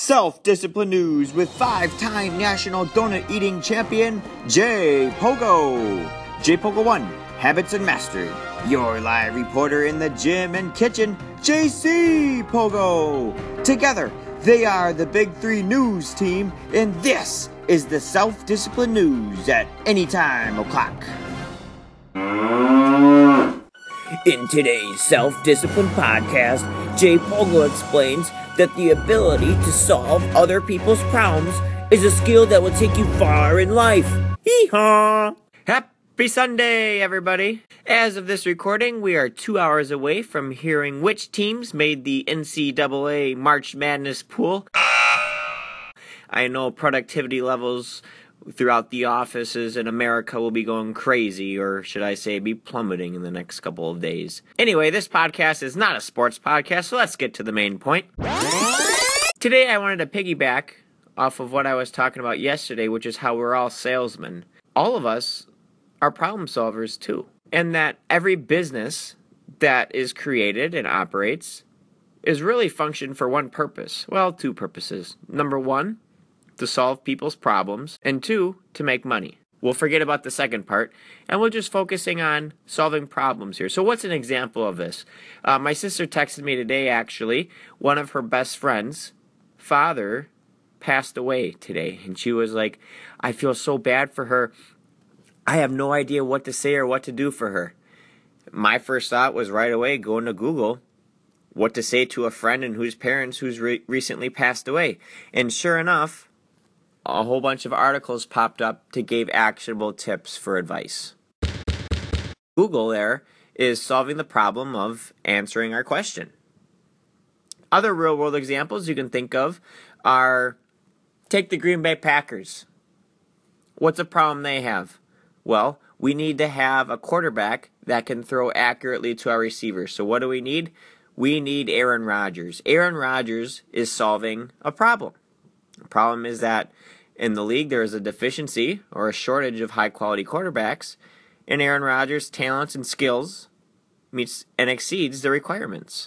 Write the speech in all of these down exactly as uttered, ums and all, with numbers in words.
Self-discipline news with five-time national donut eating champion Jay Pogo. Jay Pogo one, Habits Unmastered. Your live reporter in the gym and kitchen, J C Pogo. Together, they are the Big Three News team, and this is the Self-Discipline News at any time o'clock. In today's Self-Discipline podcast, Jay Pogo explains that the ability to solve other people's problems is a skill that will take you far in life. Hee-haw! Happy Sunday, everybody! As of this recording, we are two hours away from hearing which teams made the N C double A March Madness pool. I know productivity levels throughout the offices in America will be going crazy, or should I say be plummeting in the next couple of days. Anyway, this podcast is not a sports podcast, so let's get to the main point. Today I wanted to piggyback off of what I was talking about yesterday, which is how we're all salesmen. All of us are problem solvers too, and that every business that is created and operates is really functioned for one purpose. Well, two purposes. Number one, to solve people's problems, and two, to make money. We'll forget about the second part, and we're just focusing on solving problems here. So what's an example of this? Uh, my sister texted me today, actually. One of her best friends' father passed away today, and she was like, I feel so bad for her. I have no idea what to say or what to do for her. My first thought was right away going to Google what to say to a friend and whose parents who's re- recently passed away. And sure enough, a whole bunch of articles popped up to give actionable tips for advice. Google there is solving the problem of answering our question. Other real-world examples you can think of are, take the Green Bay Packers. What's a problem they have? Well, we need to have a quarterback that can throw accurately to our receivers. So what do we need? We need Aaron Rodgers. Aaron Rodgers is solving a problem. The problem is that in the league there is a deficiency or a shortage of high-quality quarterbacks, and Aaron Rodgers' talents and skills meets and exceeds the requirements.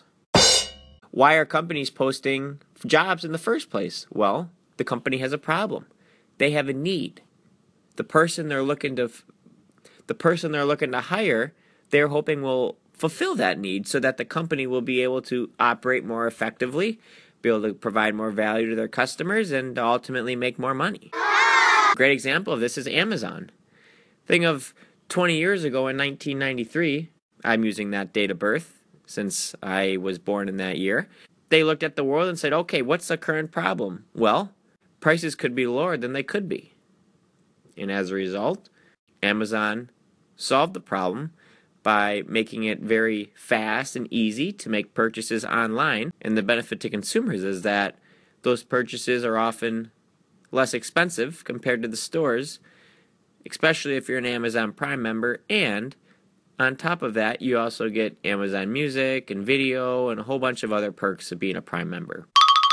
Why are companies posting jobs in the first place? Well, the company has a problem. They have a need. The person they're looking to, the person they're looking to hire, they're hoping will fulfill that need so that the company will be able to operate more effectively, be able to provide more value to their customers, and ultimately make more money. A great example of this is Amazon. Think of twenty years ago in nineteen ninety-three, I'm using that date of birth since I was born in that year. They looked at the world and said, okay, what's the current problem? Well, prices could be lower than they could be. And as a result, Amazon solved the problem by making it very fast and easy to make purchases online. And the benefit to consumers is that those purchases are often less expensive compared to the stores, especially if you're an Amazon Prime member. And on top of that, you also get Amazon Music and video and a whole bunch of other perks of being a Prime member.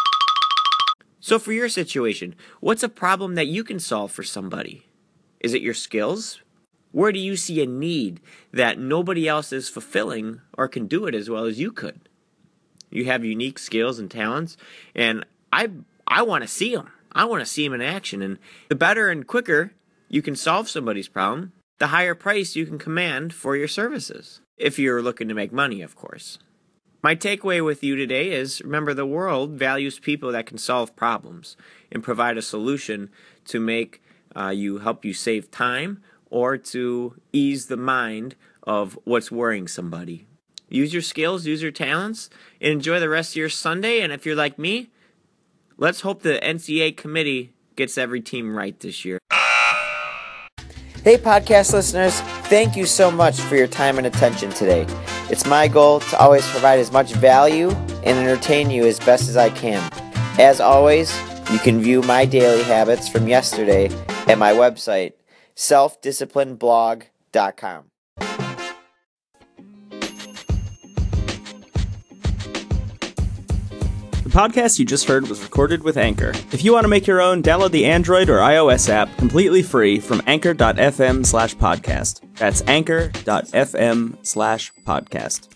So for your situation, what's a problem that you can solve for somebody? Is it your skills? Where do you see a need that nobody else is fulfilling or can do it as well as you could? You have unique skills and talents, and I I want to see them. I want to see them in action. And the better and quicker you can solve somebody's problem, the higher price you can command for your services. If you're looking to make money, of course. My takeaway with you today is, remember, the world values people that can solve problems and provide a solution to make uh, you help you save time or to ease the mind of what's worrying somebody. Use your skills, use your talents, and enjoy the rest of your Sunday. And if you're like me, let's hope the N C A A committee gets every team right this year. Hey, podcast listeners, thank you so much for your time and attention today. It's my goal to always provide as much value and entertain you as best as I can. As always, you can view my daily habits from yesterday at my website, self discipline blog dot com. The podcast you just heard was recorded with Anchor. If you want to make your own, download the Android or iOS app completely free from anchor dot f m slash podcast. That's anchor dot f m slash podcast.